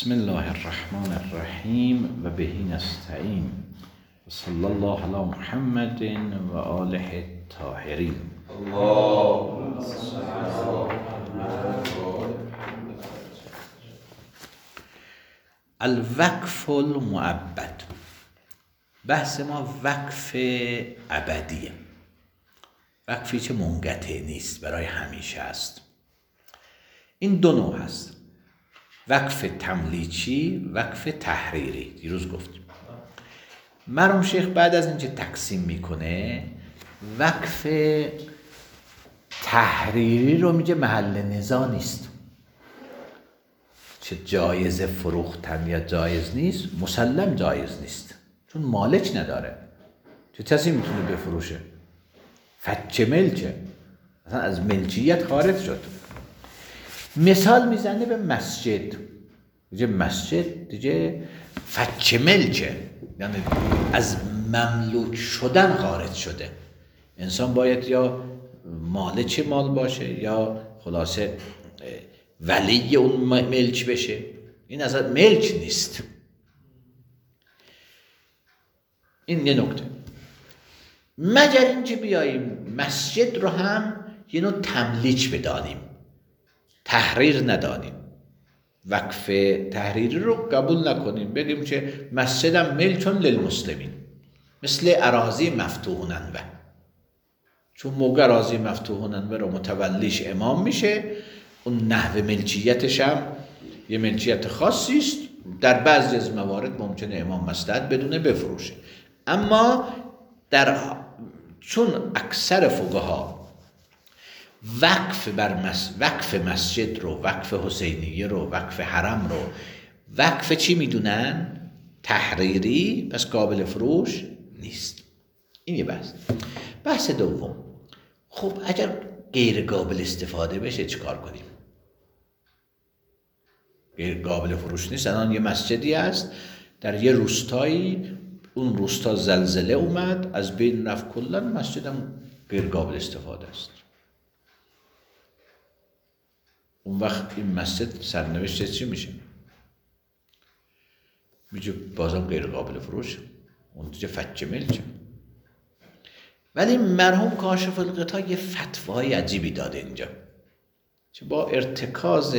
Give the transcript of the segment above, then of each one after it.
بسم الله الرحمن الرحیم و بهی نستعین و صلی الله علی محمد و آله الطاهرین. اللهم صل علی محمد. الوقف المؤبد. بحث ما وقف ابدیه، وقفی که منقطع نیست، برای همیشه است. این دو نوع هست: وقف تملیکی، وقف تحریری. دیروز گفتیم مرحوم شیخ بعد از اینکه تقسیم میکنه وقف تحریری رو میگه محل نزاع نیست، چه جایز فروختن یا جایز نیست، مسلم جایز نیست، چون مالک نداره، چه کسی میتونه بفروشه، فچه ملکه، اصلا از ملکیت خارج شد. مثال میزنه به مسجد، دیگه مسجد دیگه فچه ملکه، یعنی از مملوک شدن خارج شده. انسان باید یا مالک مال باشه یا خلاصه ولی اون ملک بشه. این اصلا ملک نیست. این یه نکته. مگر اینکه بیاییم مسجد رو هم یه نوع تملیک بدانیم، تحریر ندانیم، وقف تحریری رو قبول نکنیم، بگیم که مسجدم ملکن للمسلمین، مثل اراضی مفتوحون انوه. چون موقع اراضی مفتوحون انوه رو متولیش امام میشه، اون نحو ملکیتش هم یه ملکیت خاصی است. در بعضی از موارد ممکنه امام مصلحت بدونه بفروشه، اما چون اکثر فقها وقف مسجد رو، وقف حسینیه رو، وقف حرم رو وقف چی میدونن؟ تحریری، پس قابل فروش نیست. این یه بحث دوم. خب اگر غیر قابل استفاده بشه چیکار کنیم؟ غیر قابل فروش نیست. الان یه مسجدی هست در یه روستایی، اون روستا زلزله اومد، از بین رفت کلا، مسجدم غیر قابل استفاده است. اون وقت این مسجد سرنوشت چی میشه؟ میگه بازم غیر قابل فروش، اون دیگه فچه ملکه. ولی مرحوم کاشف الغطا یه فتوای عجیبی داده اینجا که با ارتکاز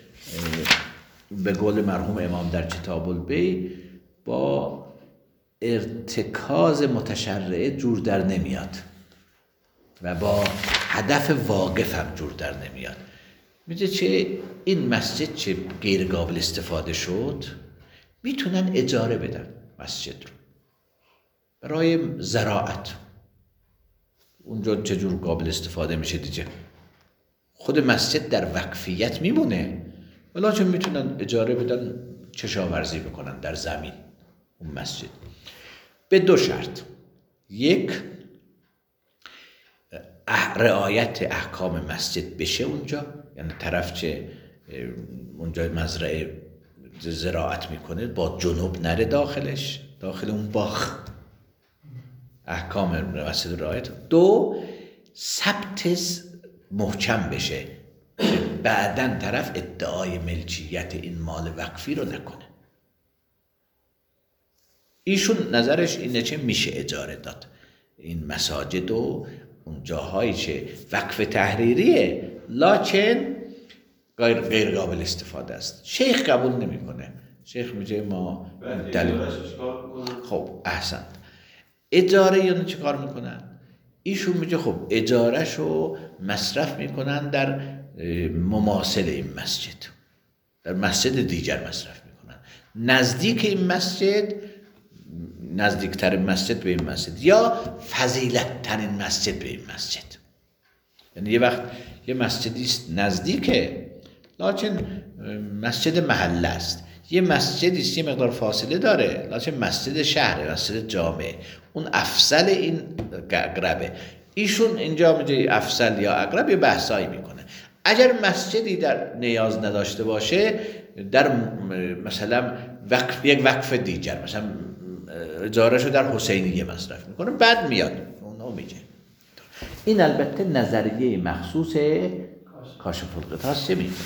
به قول مرحوم امام در کتاب البیع، با ارتکاز متشرعه جور در نمیاد و با هدف واقف هم جور در نمیاد. میگه چه این مسجد چه غیر قابل استفاده شد، میتونن اجاره بدن مسجد رو برای زراعت. اونجا چجور قابل استفاده میشه دیگه؟ خود مسجد در وقفیت میمونه، ولی چون میتونن اجاره بدن، کشاورزی بکنن در زمین اون مسجد، به دو شرط: یک، رعایت احکام مسجد بشه اونجا، یعنی طرف چه اونجا مزرعه زراعت میکنه با جنوب نره داخلش، داخل اون باغ، احکام مسجد رعایت. دو، ثبت محکم بشه، بعدن طرف ادعای ملکیت این مال وقفی رو نکنه. ایشون نظرش اینه که میشه اجاره داد این مساجد و اون جاهایی که وقف تحریریه لکن غیر قابل استفاده است. شیخ قبول نمیکنه. شیخ میگه ما دلیل. خب احسنت. اجاره یعنی چه کار میکنن؟ ایشون میگه خب اجارهشو مصرف میکنن در مماثل این مسجد، در مسجد دیگر مصرف میکنن، نزدیک این مسجد، نزدیکتر مسجد به این مسجد، یا فضیلت ترین مسجد به این مسجد. یعنی یه وقت یه مسجدی است نزدیکه لکن مسجد محله است، یه مسجدی است یه مقدار فاصله داره لکن مسجد شهر، مسجد جامعه، اون افضل، این اقربه. ایشون اینجا میگه افضل یا اقرب، یه بحثایی میکنه. اگر مسجدی در نیاز نداشته باشه، در مثلا یک وقف دیگر، مثلا اجارهشو در حسینیه مصرف میکنه، بعد میاد اونو میگه. این البته نظریه مخصوص کاشف الغطا است.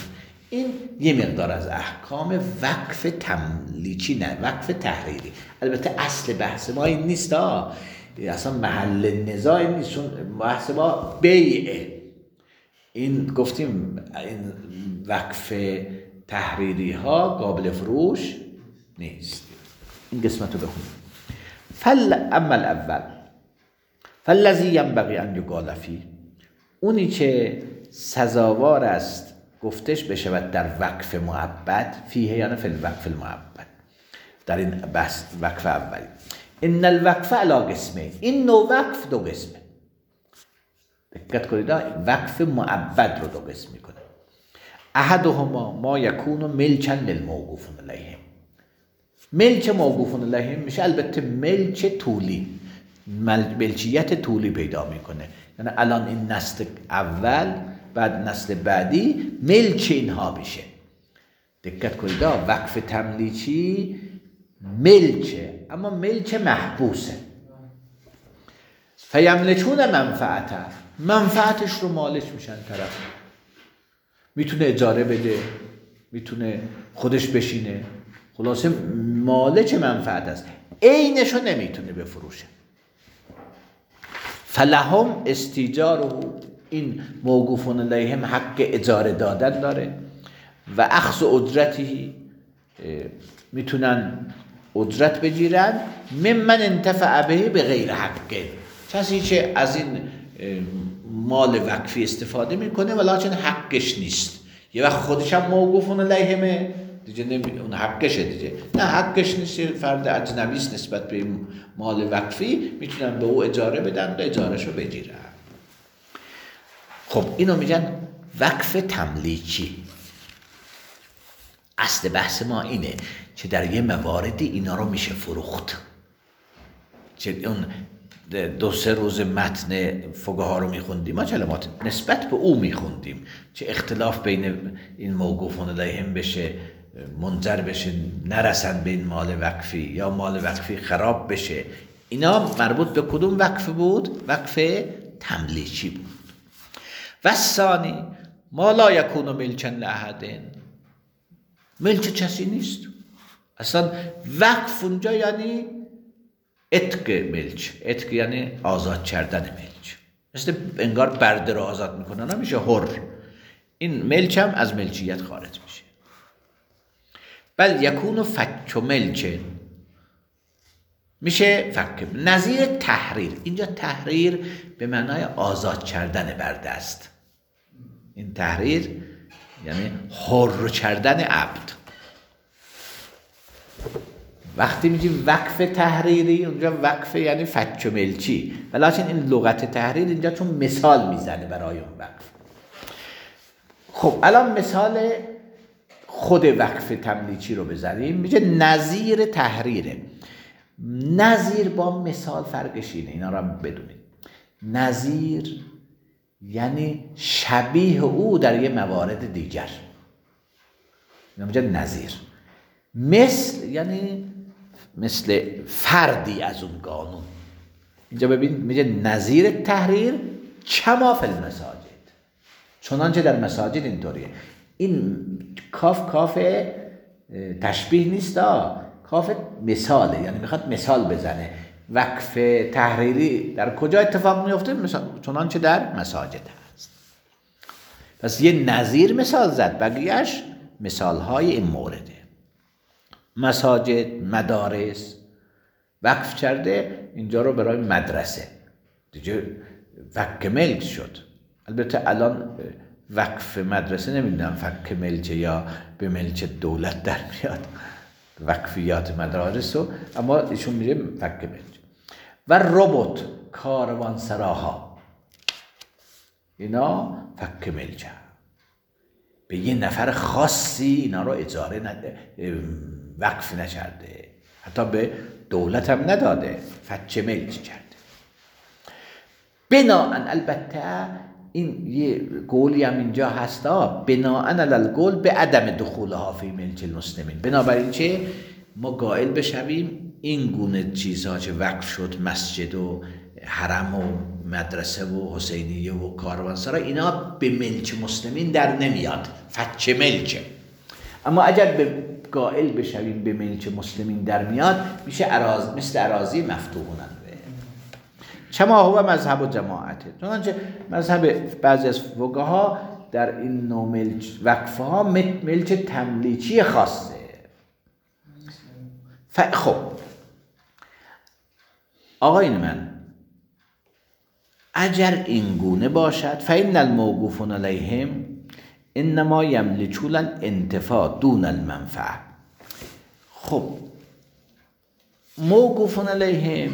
این یه مقدار از احکام وقف تملیکی، نه وقف تحریری. البته اصل بحث ما این نیست، اصلا محل نزاع نیست، چون بحث ما بیعه. این گفتیم این وقف تحریری ها قابل فروش نیست. این قسمت رو بخونیم. اما الاول فالذی ینبغی ان یقال فیه، اونی که سزاوار است گفتش بشود در وقف مؤبد، فیه یعنی فی الوقف المؤبد، در این بحث وقف اولی. ان الوقف علی قسمه، این نوع وقف دو قسمه. دقت کنید، وقف مؤبد رو دو قسم میکنه. احدهما ما یکون ملکا للموقوف علیه، ملک موقوف علیه میشه البته ملک طولی، ملکیت طولی پیدا میکنه. یعنی الان این نسل اول بعد نسل بعدی ملک اینها میشه. دقت کنید، وقف تملیکی ملکه، اما ملک محبوسه. فیملکون منفعته، منفعتش رو مالک میشن طرف، میتونه اجاره بده، میتونه خودش بشینه، خلاصه مالک منفعت است، عینش رو نمیتونه بفروشه. فلهم استیجاره، این موقوفون علیهم حق اجاره دادن داره. و اخذ اجرتی، میتونن اجرت بگیرن. ممن انتفع به غیر حق، کسی که از این مال وقفی استفاده میکنه ولکن حقش نیست، یه وقت خودش هم موقوفون علیهمه دیگه، اون حقشه دیگه، نه حقش نیست، فرد اجنبیست نسبت به مال وقفی، میتونن به او اجاره بدن و اجارهشو بگیرن. خب اینو میگن وقف تملیکی. اصل بحث ما اینه که در یه مواردی اینا رو میشه فروخت، که اون 2-3 روز متن فقها رو میخوندیم، ما کلمات نسبت به او میخوندیم، چه اختلاف بین این موقوفون علیهم بشه، منجر بشه نرسن به این مال وقفی، یا مال وقفی خراب بشه. اینا مربوط به کدوم وقف بود؟ وقف تملیکی بود. و ثانی ما لا یکون ملکا لاحد، ملک کسی نیست اصلا. وقف اونجا یعنی اتق ملک، اتق یعنی آزاد کردن ملک، مثل انگار برده رو آزاد میکنن، نمیشه حر، این ملک هم از ملکیت خارج میشه. بل یکون فک ملک، میشه فک، نظیر تحریر. اینجا تحریر به معنای آزاد کردن برده است، این تحریر یعنی حر کردن عبد. وقتی میگیم وقف تحریری، اونجا وقف یعنی فک ملکی، ولیکن این لغت تحریر اینجا چون مثال میزنه برای اون وقف. خب الان مثال خود وقف تملیکی رو بزنیم، میگه نظیر تحریره. نظیر با مثال فرقش اینه، اینا رو هم بدونید. نظیر یعنی شبیه او در یه موارد دیگر، اینا میگه نظیر. مثل یعنی مثل فردی از اون قانون. اینجا ببین میگه نظیر تحریر کما فی المساجد، چنانچه در مساجد اینطوریه. این کاف تشبیه نیست، کاف مثاله، یعنی میخواد مثال بزنه. وقف تحریری در کجا اتفاق میفته؟ چنانچه در مساجد هست. پس یه نظیر مثال زد، بقیهش مثال های این مورده. مساجد، مدارس وقف کرده، اینجا رو برای مدرسه دیگه وقف ملک شد. البته الان وقف مدرسه نمیدونم وقف ملک یا به ملک دولت در میاد، وقفیات مدارس رو، اما ایشون میگه وقف ملک. و ربط کاروانسراها، اینا وقف ملک، به یه نفر خاصی اینا رو اجاره وقف نکرده، حتی به دولت هم نداده، فک ملک کرده. بناءً، البته این یه قولی هم اینجا هستا، بناءً علی القول به عدم دخولها فی ملک المسلمین، بنابراین چه ما قائل بشویم این گونه چیزها که وقف شد، مسجد و حرم و مدرسه و حسینیه و کاروانسرا اینا به ملک مسلمین در نمیاد، فچه ملکه. اما اگر به قائل بشویم به ملک مسلمین در میاد، میشه مثل اراضی مفتوحونن به چما هو مذهب و جماعته. چنانچه مذهب بعضی از فقها در این نوع ملک وقفه ها ملک تملیکی خاصه. خب آقایون من، اگر این گونه باشد فإن الموقوفون علیهم انما یملکون الانتفاع دون المنفعه. خب موقوفون علیهم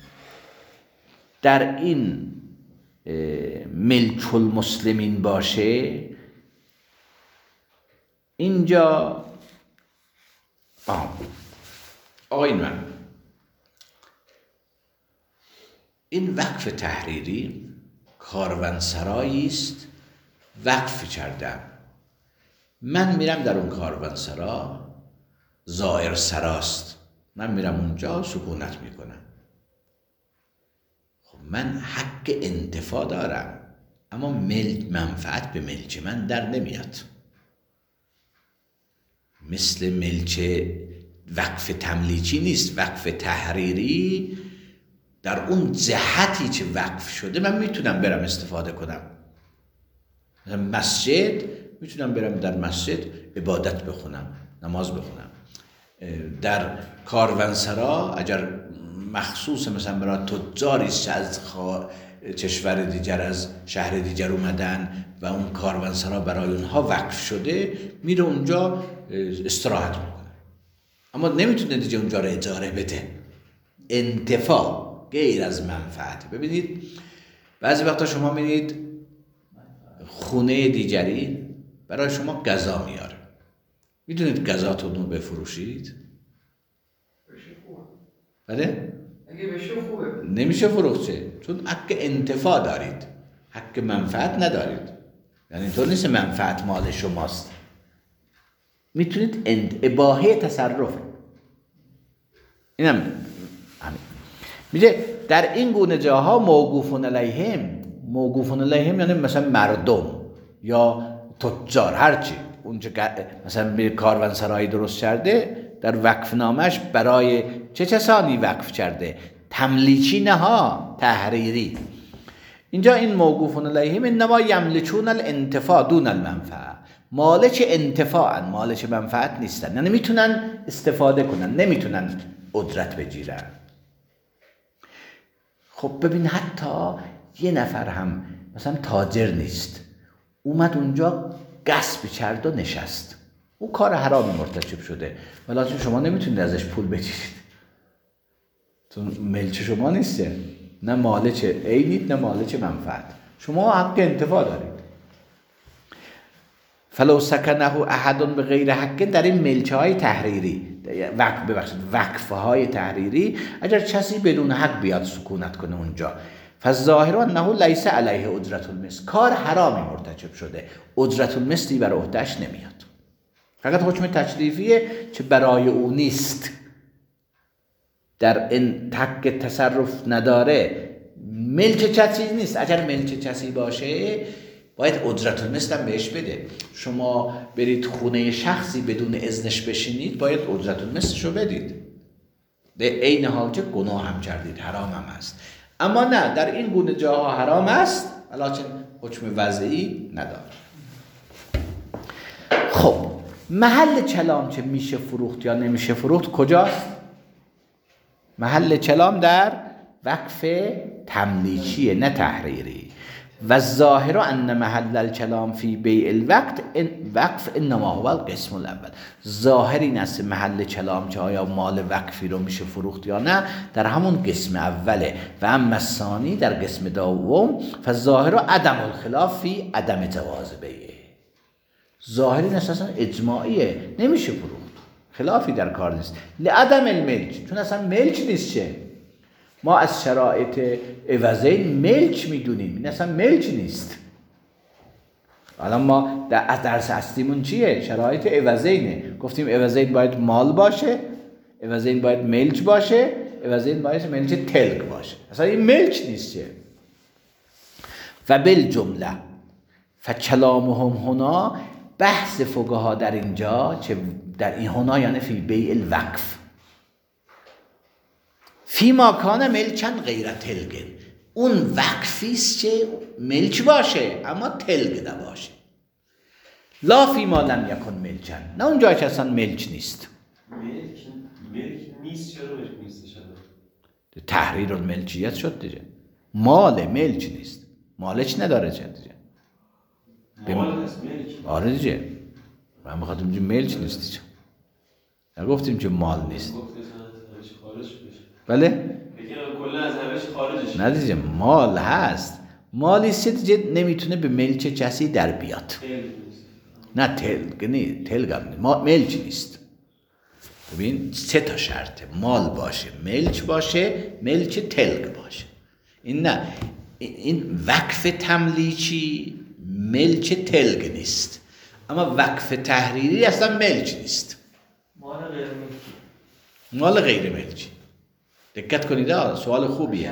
در این ملک المسلمین باشه، اینجا آقایون من، این وقف تحریری کاروانسرایی است وقف کردم. من میرم در اون کاروانسرا، زائر سراست، من میرم اونجا سکونت میکنم. خب من حق انتفاع دارم، اما منفعت به ملک من در نمیاد. مثل ملک وقف تملیکی نیست. وقف تحریری در اون جهتی که وقف شده من میتونم برم استفاده کنم. مثلا مسجد، میتونم برم در مسجد عبادت بخونم، نماز بخونم. در کاروانسرا اگر مخصوص مثلا برای تجاری از کشور دیگر، از شهر دیگر اومدن و اون کاروانسرا برای اونها وقف شده، میره اونجا استراحت میکنه، اما نمیتونه دیگه اونجا رو اجاره بده. انتفاع غیر از منفعت. ببینید بعضی وقتا شما میرید خونه دیگری برای شما غذا میاره، میتونید غذاتون رو بفروشید؟ بله؟ اگه بشه خوبه. نمیشه فروخته، چون حق انتفاع دارید، حق منفعت ندارید. یعنی اینطور نیست منفعت مال شماست، میتونید اباحه تصرفه. اینم همین میگه در این گونه جاها موقوفون علیهم یعنی مثلا مردم یا تجار، هرچی اونجا مثلا به کاروانسرایی درست کرده، در وقف نامش برای چه کسانی وقف کرده؟ تملیکی نه ها، تحریری. اینجا این موقوفون علیهم انما یملکون الانتفاع دون المنفعه، مالک انتفاعن، مالک منفعت نیستن. یعنی میتونن استفاده کنن، نمیتونن اجرت بگیرن. خب ببین حتی یه نفر هم مثلا تاجر نیست، اومد اونجا غصب کرد و نشست، او کار حرامی مرتکب شده، ولی شما نمیتونید ازش پول بگیرید، چون ملک شما نیسته، نه مالک عینید نه مالک منفعت، شما حق انتفاع دارید. فلو سکنه احد به غیر حق، در این ملک های تحریری، وقف های تحریری، اگر کسی بدون حق بیاد سکونت کنه اونجا، فالظاهر انه لیس علیه اجرت المثل، کار حرامی مرتکب شده، اجرت المثلی بر عهده‌اش نمیاد، فقط حکم تکلیفیه که برای او نیست، در این حق تصرف نداره، ملک کسی نیست. اگر ملک کسی باشه باید اجرت المثل هم بهش بده. شما برید خونه شخصی بدون اذنش بشینید، باید اجرت المثلش رو بدید، در عین حال که گناه هم کردید، حرام هم هست. اما نه، در این گونه جاها حرام است، ولیکن حکم وضعی نداره. خب محل کلام که میشه فروخت یا نمیشه فروخت کجاست؟ محل کلام در وقف تملیکیه، نه تحریری. و ظاهر ان محل الکلام فی بیع الوقف انما هو القسم الاول، ظاهر این است محل کلام که آیا مال وقفی رو میشه فروخت یا نه در همون قسم اوله، و اما الثانی در قسم دوم، فظاهر عدم الخلاف فی عدم جواز بیعه، ظاهر این اساسا اجماعیه، نمیشه فروخت، خلافی در کار نیست، لعدم الملک، چون اصلا ملک نیست. چه ما از شرایط عوضین ملک میدونیم، این اصلا ملک نیست. الان ما در درس اصلیمون چیه؟ شرایط عوضینه. گفتیم عوضین باید مال باشه، عوضین باید ملک باشه، عوضین باید ملک تلک باشه. اصلا این ملک نیست. چه و بالجمله فکلامهم هنا، بحث فقها در اینجا، چه در این هنا یعنی فی بیع الوقف، فی ما کان ملکن غیر تلگ، اون وقفیست که ملک باشه اما تلگ نباشه. لا فی ما لم یکن ملکن، نه اون جایی که اصلا ملک نیست. ملک نیست، چرا ملک نیست؟ تحریر الملکیت شد دیگه، مال ملک نیست، مالک نداره چه دیگه، مال هست ملک. آره دیگه، من بخاطر میگم ملک نیست دیگه، نگفتیم که مال نیست. بله؟ بگم کلا از همش خارجش. نه دیگه مال هست، مالی است دیگه نمیتونه به ملک کسی در بیاد. نه تلگ نیست، تلگ هم نیست، ملک نیست. ببین 3 تا شرطه، مال باشه، ملک باشه، ملک تلگ باشه. این نه، این وقف تملیکی ملک تلگ نیست، اما وقف تحریری اصلا ملک نیست، مال غیر ملکی. مال غیر ملکی. دقت کنید، سوال خوبیه.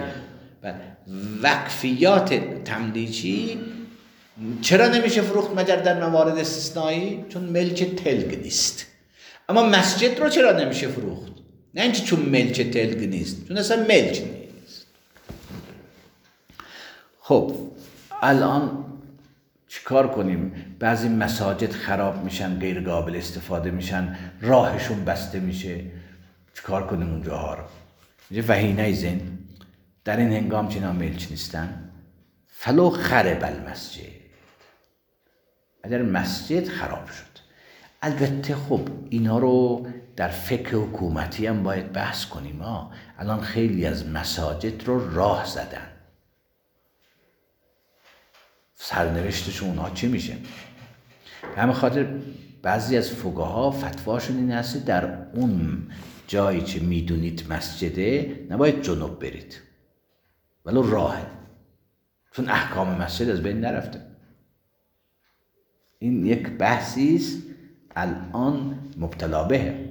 وقفیات تملیکی چرا نمیشه فروخت مگر در موارد استثنایی؟ چون ملک تلگ نیست. اما مسجد رو چرا نمیشه فروخت؟ نه اینکه چون ملک تلگ نیست، چون اصلا ملک نیست. خب الان چیکار کنیم؟ بعضی مساجد خراب میشن، غیر قابل استفاده میشن، راهشون بسته میشه، چیکار کنیم اونجاها رو؟ میگه وحینه زن در این هنگام چینا ملک نیستن، فلو خرب المسجد، اگر مسجد خراب شد. البته خب اینا رو در فقه حکومتی هم باید بحث کنیم. الان خیلی از مساجد رو راه زدن، سرنوشتشون اونها چی میشه؟ به همین خاطر بعضی از فقها فتواشون این هست در اون جایی که میدونید مسجده نباید جنوب برید، ولو راهه، چون احکام مسجد از بین نرفته. این یک بحثیست الان مبتلا بهه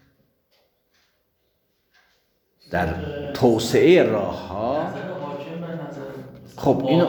در توسعه راه ها. خب اینو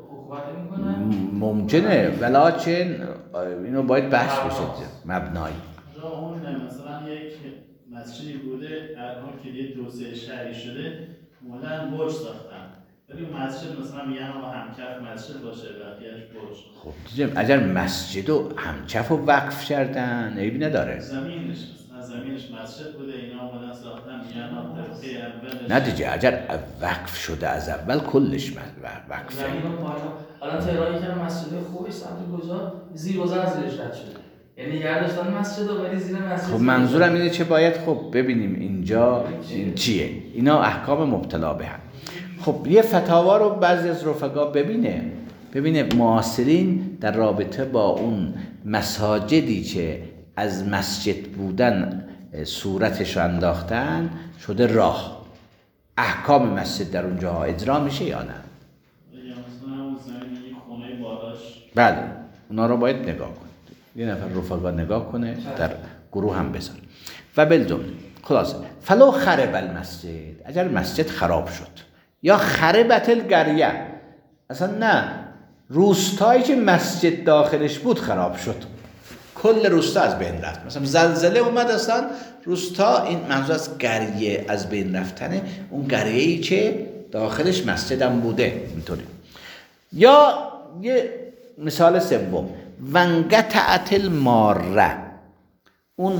ممکنه، ولیکن اینو باید بحث بشه مبنایی. اون مثلا یک مسجدی بوده الان که یه توسعه شهری شده اومدن برج ساختن، ولی اون مسجد مثلا میگن آقا همکف مسجد باشه بقیه‌اش برج. خب دیدیم اگر مسجدو همکف و وقف کردن عیبی نداره. زمینش مسجد بوده، اینا اومدن ساختن میگن اولش. نه دیگه اگر وقف شده از اول کلش وقفه. الان تهران یکم مسجد خوبش سمت کجا زیر و زیر زیرش رد شده، یعنی گرداشتن مسجد ولی زیر مسجد. خب منظورم اینه چه باید خب ببینیم اینجا این چیه، اینا احکام مبتلا به هم. خب یه فتاوا رو بعضی از رفقا ببینه معاصرین در رابطه با اون مساجدی که از مسجد بودن صورتش رو انداختن شده راه، احکام مسجد در اونجا اجرا میشه یا نه؟ مثلا اون زمین خونه بالاش. بله اونا رو باید نگاه کنید، یه نفر رفقا نگاه کنه در گروه هم بذار. و بالجمله خلاصه فلو خرب المسجد، اگر مسجد خراب شد، یا خربت القریه، اصلا نه روستایی که مسجد داخلش بود خراب شد، کل روستا از بین رفت، مثلا زلزله اومد اصلا روستا، این منظور از قریه از بین رفتنه، اون قریه‌ای که داخلش مسجدم بوده اینطوری. یا یه مثال سوم، ونقطعت الماره، اون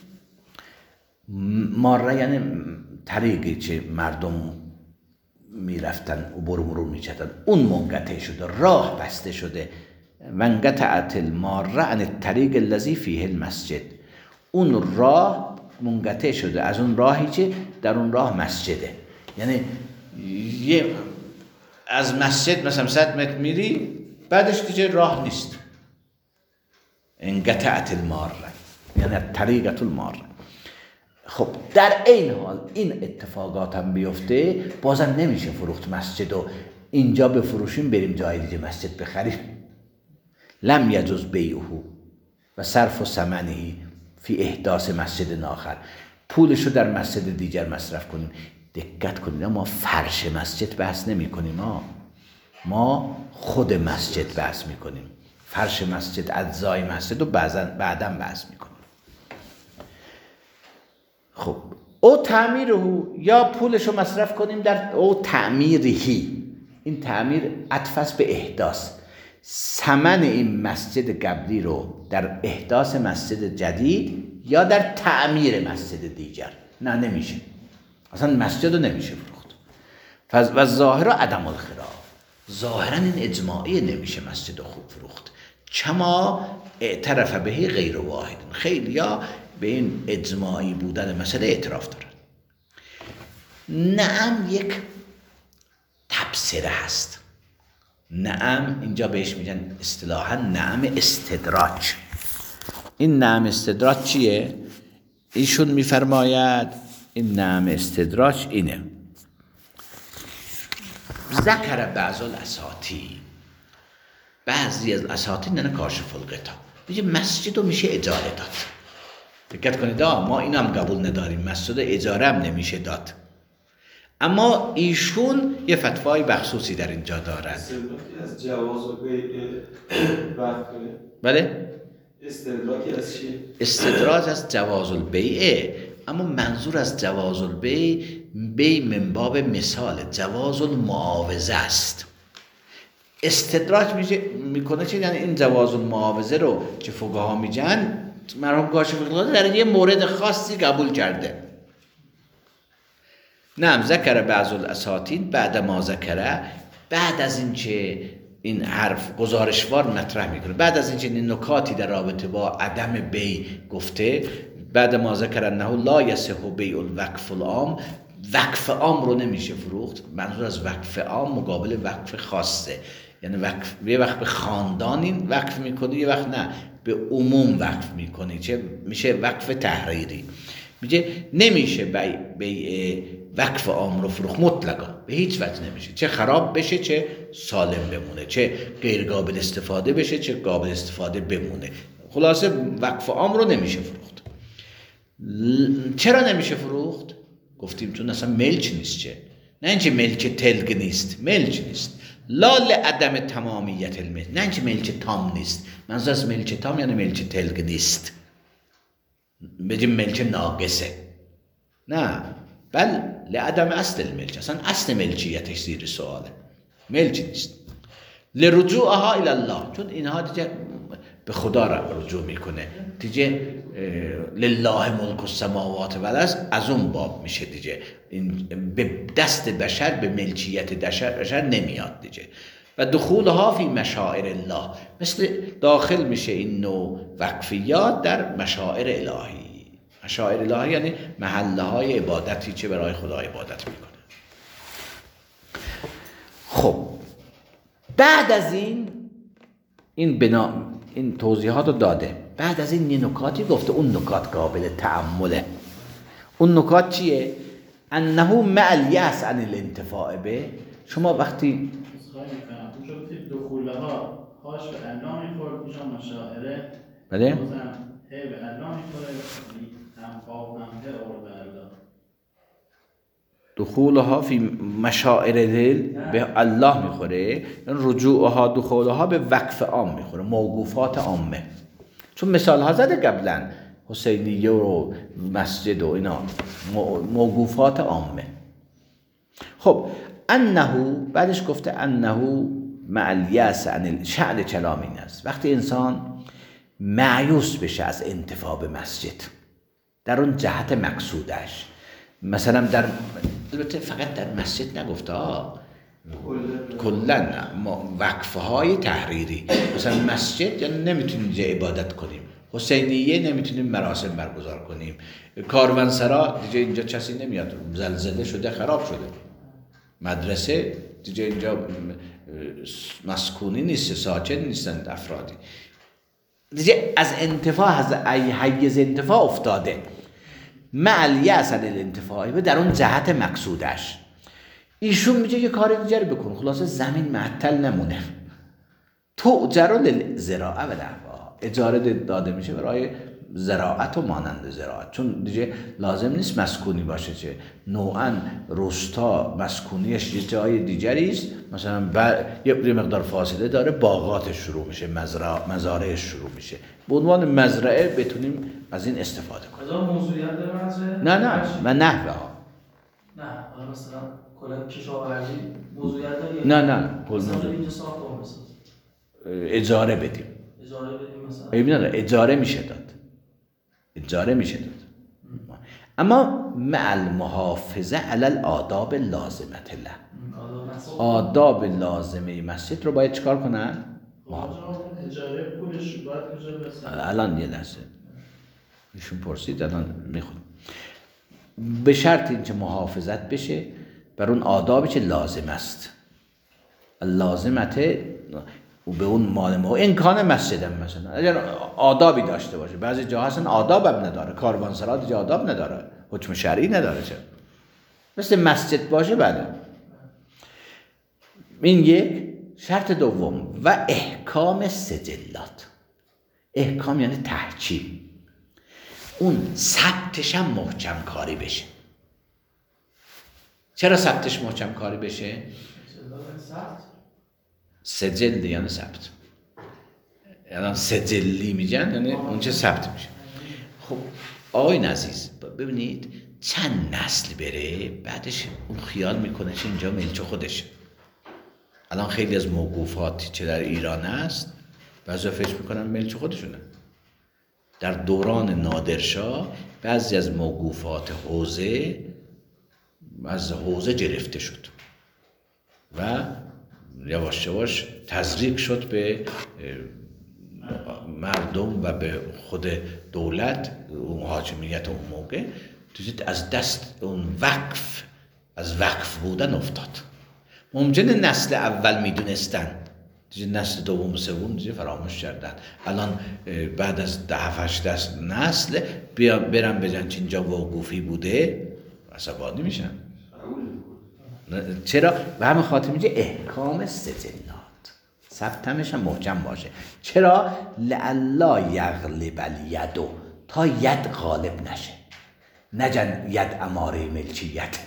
ماره یعنی طریقی که مردم میرفتن عبور مرور میکردن، اون منقطع شده، راه بسته شده. ونقطعت الماره عن الطریق الذی فیه المسجد، اون راه منقطع شده از اون راهی که در اون راه مسجده، یعنی یه از مسجد مثلا 100 متر میری بعدش دیگه راه نیست. انقطعت الماره یعنی طریقت الماره. خب در این حال این اتفاقات هم بیفته بازم نمیشه فروخت مسجد و اینجا بفروشیم بریم جای دیگه مسجد بخریم. لم یجوز بیعه و صرف و ثمنه فی احداث مسجد آخر، پولشو در مسجد دیگر مصرف کنیم. دقت کنید ما فرش مسجد بحث نمی کنیم، ما خود مسجد بحث میکنیم، فرش مسجد، اجزای مسجد رو بعداً بحث میکنیم. خب او تعمیره، یا پولشو مصرف کنیم در او تعمیرهی. این تعمیر عطف است به احداث. ثمن این مسجد قبلی رو در احداث مسجد جدید یا در تعمیر مسجد دیگر. نه نمیشه، اصلا مسجد رو نمیشه فروخت. و ظاهر عدم الخلاف، ظاهرا این اجماعی نمیشه مسجد خوب فروخت، چما اعترف بهی غیر واحد. خیلی ها به این اجماعی بودن مسئله اعتراف دارن. نعم یک تبصره هست. نعم اینجا بهش میگن اصطلاحا نعم استدراج. این نعم استدراج چیه؟ ایشون میفرماید این نعم استدراج اینه: ذکر بعض الاساطین، بعضی از اساطین نه کاشف الغطا، میگه مسجد رو میشه اجاره داد. دقت کنید ما این هم قبول نداریم، مسجد اجاره هم نمیشه داد، اما ایشون یه فتوای بخصوصی در اینجا دارد. استدراکی از جواز البیع وقت کنه؟ بله؟ استدراکی از چی؟ استدراج از جواز البیع، اما منظور از جواز البیع بی من باب مثال جواز المعاوضه است. استدراج میکنه چه؟ یعنی این جواز المعاوضه رو که فقها میگن مرحوم کاشف الغطا در یه مورد خاصی قبول کرده. نعم ذکر بعض الاساطین بعد ما ذکره، بعد از این که این حرف گزارشوار مطرح میکنه، بعد از این که این نکاتی در رابطه با عدم بیع گفته، بعد ما ذکر انه لا یصح بیع الوقف العام، وقف عام رو نمیشه فروخت. منظور از وقف عام مقابل وقف خاصه، یعنی وقف یه وقت به خاندانی وقف میکنی، یه وقت نه به عموم وقف میکنی، چه میشه وقف تحریری. میگه نمیشه بیع وقف عام رو فروخت مطلقا، به هیچ وجه نمیشه، چه خراب بشه چه سالم بمونه، چه غیر قابل استفاده بشه چه قابل استفاده بمونه. خلاصه وقف عام رو نمیشه فروخت. چرا نمیشه فروخت؟ گفتیم چون اصلا ملک نیست. چه نه اینکه ملک تلگ نیست، ملک نیست، لا لعدم تمامیت الملک، نه اینکه ملک تام نیست. منظور از ملک تام یعنی ملک تلگ نیست، بگیم ملک ناقصه، نه، بل لعدم اصل الملک، اصلا اصل ملکیتش زیر سواله، ملک نیست. لرجوعها الی الله، چون اینها دیگه به خدا رجوع میکنه دیگه، لله ملک السماوات والارض از اون باب میشه دیگه، این به دست بشر به ملکیت بشر نمیاد دیگه. و دخولها فی مشاعر الله، مثل داخل میشه این نوع وقفیات در مشاعر الهی. مشاعر الهی یعنی محله های عبادتی که برای خدا عبادت میکنه. خب بعد از این توضیحات رو داده، بعد از این یه نکاتی گفته، اون نکات قابل تأمله. اون نکات چیه؟ انه مع الیأس عن الانتفاع به، شما وقتی دخولها هاش به انا میخورد میشون مشاعره، بله؟ بازم هی به انا میخوره، هم قاب هم هی آورد به الله. دخولها فی مشاعر دل به الله میخوره، رجوعها دخولها به وقف عام میخوره، موقوفات عامه. چون مثال ها زده قبلا، حسینیه و مسجد و اینا موقوفات عامه. خب انه بعدش گفته انه مع الیأس عن شأن کلام این است، وقتی انسان مایوس بشه از انتفاع به مسجد در اون جهت مقصودش، مثلا در البته فقط در مسجد نگفته کلا وقفه های تحریری، مثلا مسجد یعنی نمیتونیم اینجا عبادت کنیم، حسینیه نمیتونیم مراسم برگزار کنیم، کاروانسرا دیگه اینجا کسی نمیاد، زلزله شده خراب شده، مدرسه دیگه اینجا مسکونی نیست، ساکن نیستند افرادی، دیگه از انتفاع از حیز انتفاع افتاده. مع الیأس عن الانتفاع به در اون جهت مقصودش. ایشون میگه یه کار دیگه رو بکن، خلاصه زمین معطل نمونه. تؤجر للزراعه و دعوا، اجاره داده میشه برای زراعت و مانند زراعت، چون دیگه لازم نیست مسکونی باشه، چه نوعا روستا مسکونیش یه جای دیگری است، مثلا یه مقدار فاصله داره باغاتش شروع میشه، مزارعش شروع میشه، به عنوان مزرعه بتونیم از این استفاده کنیم. از موضوعیت داره مزرعه؟ نه و نحوه ها. نه حالا مثلا کلا کشاورزی موضوعیت داره؟ نه مثلا اینجا ساختمون بساز اجاره بدیم مثلا ببینید اجاره میشه داد اما مع المحافظه علی الآداب لازمه له. آداب لازمه مسجد رو باید چکار کنن؟ اجاره پولش باید کجا برسه؟ الان یه لحظه ایشون پرسید، الان میخونم. به شرط اینکه محافظت بشه بر اون آدابی که لازم است. لازمته به اون مال ما امکان مسجدم مثلا اگر آدابی داشته باشه، بعضی جاها اصلا آداب هم نداره، کاروانسرا دیگه آداب نداره، حکم شرعی نداره، چه مثل مسجد باشه. بله این یک شرط. دوم و احکام سجلات. احکام یعنی تحکیم، اون ثبتش هم محکم کاری بشه. چرا ثبتش محکم کاری بشه؟ سجل یعنی ثبت، یعنی سجلی میگن یعنی اون چه ثبت میشه. خب آقای عزیز ببینید چند نسل بره بعدش اون خیال میکنه که اینجا ملک خودشه. الان خیلی از موقوفات چه در ایران هست بعضی فکر میکنن ملک خودشونه. در دوران نادرشاه بعضی از موقوفات حوزه از حوزه گرفته شد و یواش یواش تزریق شد به مردم و به خود دولت. اون حاکمیت اون موقع از دست اون وقف، از وقف بودن افتاد. ممکنه نسل اول میدونستن، دیگه نسل دوم و سوم دیگه فراموش کردن. الان بعد از 10-8 نسل برن بگن که اینجا وقوفی بوده عصبانی میشن. چرا؟ به همین خاطر میگه احکام سجلات، ثبتمش هم محکم باشه. چرا؟ لعلا یغلب الید، تا ید غالب نشه، نجن ید اماره ملکیت.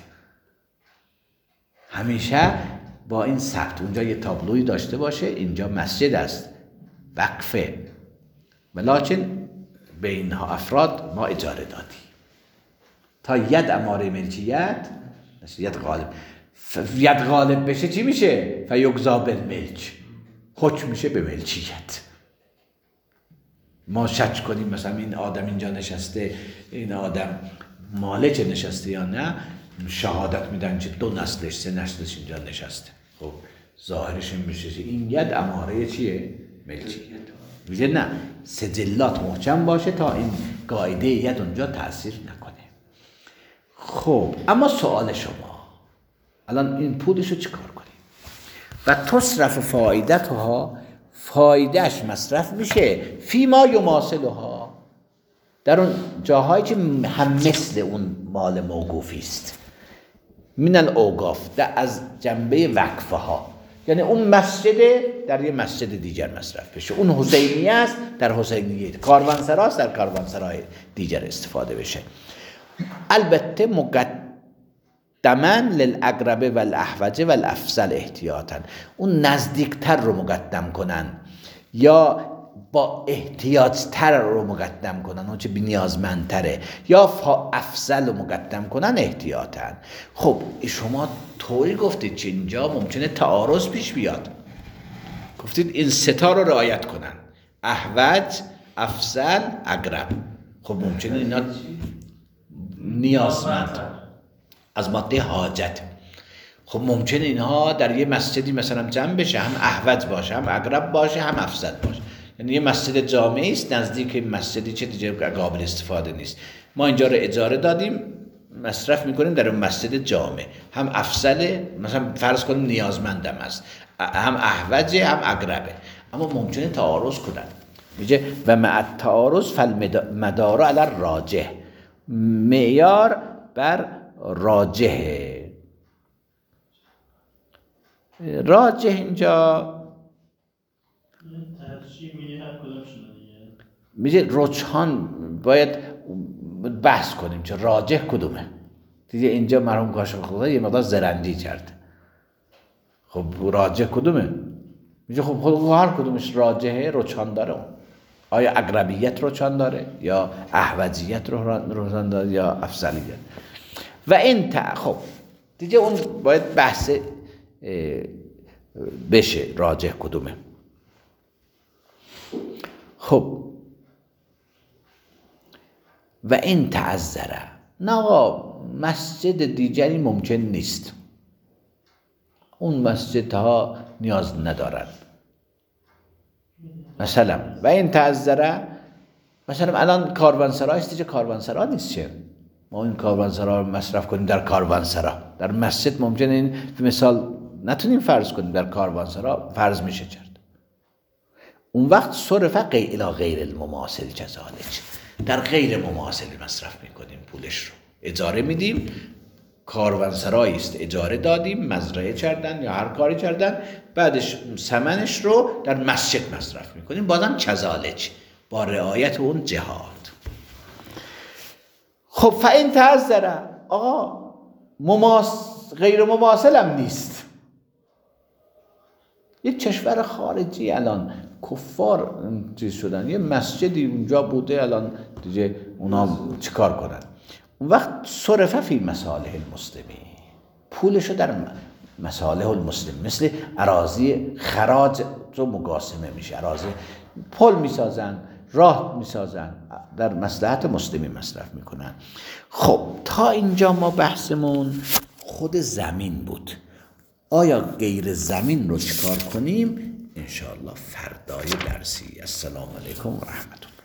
همیشه با این ثبت اونجا یه تابلوی داشته باشه اینجا مسجد است، وقفه، ولیکن به اینها افراد ما اجاره دادیم تا ید اماره ملکیت نشه. ید غالب بشه چی میشه؟ فیگزا بالملک، حکم میشه به ملکیت. ما شک کنیم مثلا این آدم اینجا نشسته، این آدم مالک نشسته یا نه، شهادت میدن که 2 نسلش 3 نسلش اینجا نشسته. خب ظاهرش این میشه این ید اماره چیه؟ ملکیت. میگه نه، سجلات محکم باشه تا این قاعده ید اونجا تأثیر نکنه. خب اما سوال شما الان این پولشو چیکار کنیم؟ و تصرف فایدتها، فایدهش مصرف میشه فیما یماثلها، در اون جاهایی که هم مثل اون مال موقوفی است، من الاوقاف، از جنبه وقفه ها، یعنی اون مسجد در یه مسجد دیگر مصرف بشه، اون حسینیه است در حسینیه، کاروانسرا است در کاروانسرای دیگر استفاده بشه. البته مقدما للاقرب والاحوج والافضل احتیاطا، اون نزدیکتر رو مقدم کنن یا با احتیاطتر رو مقدم کنن، اون چه بی‌نیازمندتره، یا افضل رو مقدم کنن احتیاطا. خب شما طوری گفتید که اینجا ممکنه تعارض پیش بیاد، گفتید این 3 تا رو رعایت کنن، احوج، افضل، اقرب. خب ممکنه اینا نیازمند از ماده حاجت، خب ممکنه اینها در یه مسجدی مثلا جمع بشه، هم احوج باشه، هم اقرب باشه، هم افضل باشه. یعنی یه مسجد جامعی است نزدیک مسجدی که دیگه قابل استفاده نیست، ما اینجا رو اجاره دادیم مصرف میکنیم در اون مسجد جامع، هم افضل، مثلا فرض کنیم نیازمندم است، هم احوجه هم اقربه، اما ممکنه تعارض کنن. میگه و مع التعارض فالمدار علی الراجح، معیار بر راجحه. راجح اینجا ترجیح میدی هر کدام شده دیگه. میگه رجحان باید بحث کنیم چه راجح کدومه. دیگه اینجا مرحوم کاشف خدا یه مقدار زرنگی کرده. خب راجح کدومه؟ میگه خب هر کدومش راجحه رجحان داره. اون آیا اقربیت رجحان داره یا احوجیت رجحان داره یا افضلیت؟ و این خب دیگه اون باید بحث بشه راجح کدومه. خب و این تعذره، نه آقا مسجد دیگری ممکن نیست، اون مسجدها نیاز ندارد. مثلا و این تعذره، مثلا الان کاروانسرا است، کاروانسرا نیست چه ما این کاروانسرا رو مصرف کنیم در کاروانسرا. در مسجد ممکنه این مثال نتونیم فرض کنیم، در کاروانسرا فرض میشه کرد. اون وقت صرف الی غیر المماثل کذالک، در غیر مماثل مصرف میکنیم، پولش رو اجاره میدیم، کاروانسرایی است اجاره دادیم، مزرعه کردن یا هر کاری کردن، بعدش ثمنش رو در مسجد مصرف میکنیم، بازم کذالک با رعایت اون جهاد. خب فاین تعذر، آقا غیر مماثل هم نیست. یه کشور خارجی الان کفار چیز شدن، یه مسجدی اونجا بوده، الان دیگه اونا چیکار کنن؟ اون وقت صرفه فی مصالح المسلمین، پولشو در مصالح المسلم، مثل اراضی خراج رو مقاسمه میشه، اراضی پل میسازن، راه میسازن، در مصلحت مسلمی مصرف میکنن. خب تا اینجا ما بحثمون خود زمین بود. آیا غیر زمین رو چیکار کنیم؟ انشاءالله فردای درسی. السلام علیکم و رحمت الله.